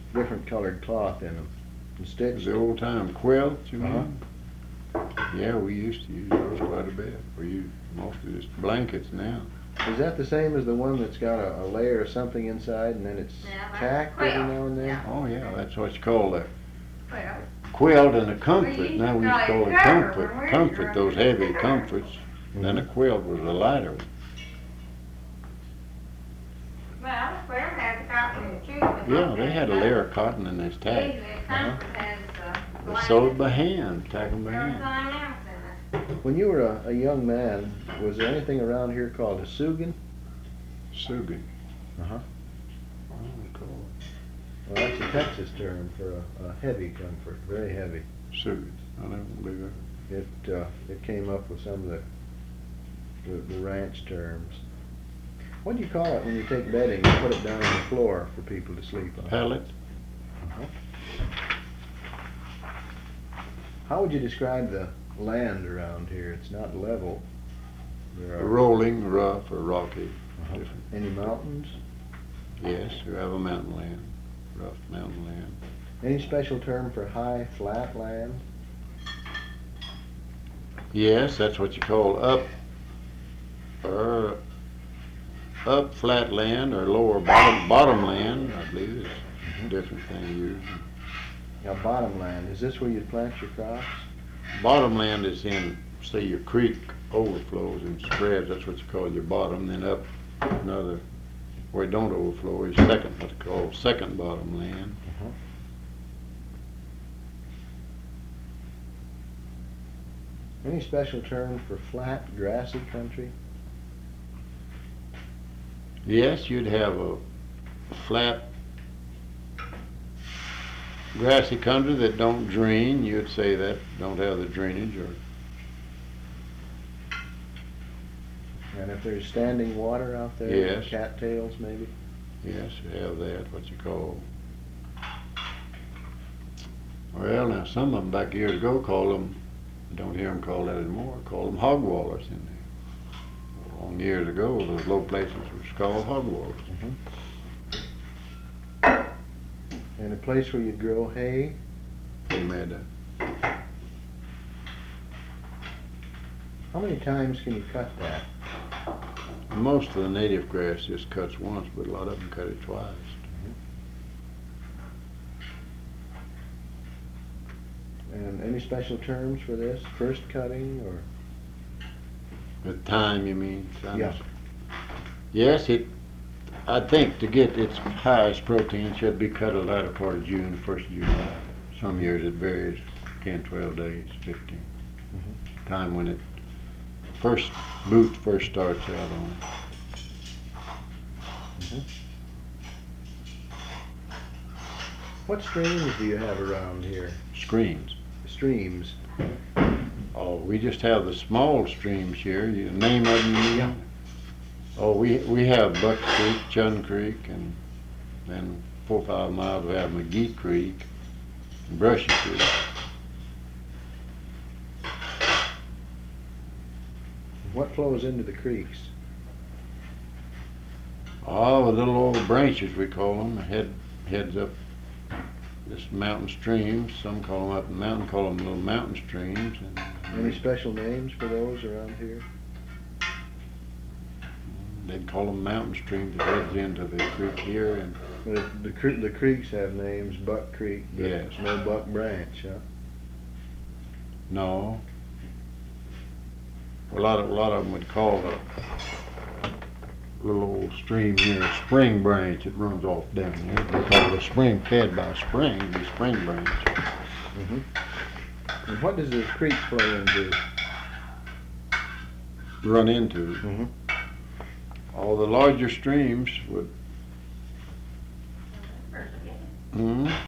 different colored cloth in them and stitched. The old time quilts, you Uh-huh. mean? Yeah, we used to use those quite a bit. We use mostly just blankets now. Is that the same as the one that's got a layer of something inside and then it's tacked every now and then? Oh yeah, that's what's called a Well, quilt and a We comfort. used Now to we used to call call it it cover comfort. when we Comfort, were those growing heavy up. comforts. And then a quilt was a lighter one. well, Square had the cotton too. Yeah, they had a layer of cotton in this tag. Usually a comfort has, They blankets sewed by hand, tack them by and everything hand. else in it. When you were a young man, was there anything around here called a sugan? Sugan. Uh-huh. Oh, cool. Well, that's a Texas term for a heavy comfort, very heavy. Sugan. I don't believe it. It came up with some of the ranch terms. What do you call it when you take bedding and put it down on the floor for people to sleep on? Pallet. Uh-huh. How would you describe the land around here? It's not level. There are Rolling, rough, or rocky. uh-huh. Different. Any mountains? Yes, you have a mountain land. Rough mountain land. Any special term for high, flat land? Yes, that's what you call or up flat land or lower bottom land, I believe is a different thing used. Now, bottom land, is this where you'd plant your crops? Bottom land is in, say, your creek overflows and spreads, that's what you call your bottom. Then up another, where it don't overflow, is second, what's called second bottom land. Uh-huh. Any special term for flat, grassy country? Yes, you'd have a flat, grassy country that don't drain. You'd say that don't have the drainage, or And if there's standing water out there, Yes. cattails maybe? yes, you have that. What you call? Well, now some of them back years ago called them. Don't hear them called that anymore. Called them hog wallers in there. Long years ago, those low places was called hog wallers. And a place where you'd grow hay? They made that. How many times can you cut that? Most of the native grass just cuts once, but a lot of them cut it twice. And any special terms for this? First cutting or? The time, you mean? Yeah. Yes, I think to get its highest protein it should be cut a latter part of June, first of July. Some years it varies 10, 12 days, 15. Time when it first starts out on it. What streams do you have around here? Screens. Streams. Oh, we just have the small streams here. You name of them? Yeah. Oh, we have Buck Creek, Chun Creek, and then 4 or 5 miles we have McGee Creek and Brushy Creek. What flows into the creeks? Oh, the little old branches we call them, heads up this mountain streams. Some call them up the mountain, call them little mountain streams. And Any special names for those around here? they'd call them mountain streams. It heads into the creek here, and The creeks have names, Buck Creek, but Yes. no Buck Branch, huh? no. A lot of them would call the little old stream here a spring branch. It runs off down here. They call it a spring fed by a spring, the spring branch. And what does this creek flow into? Run into. All the larger streams would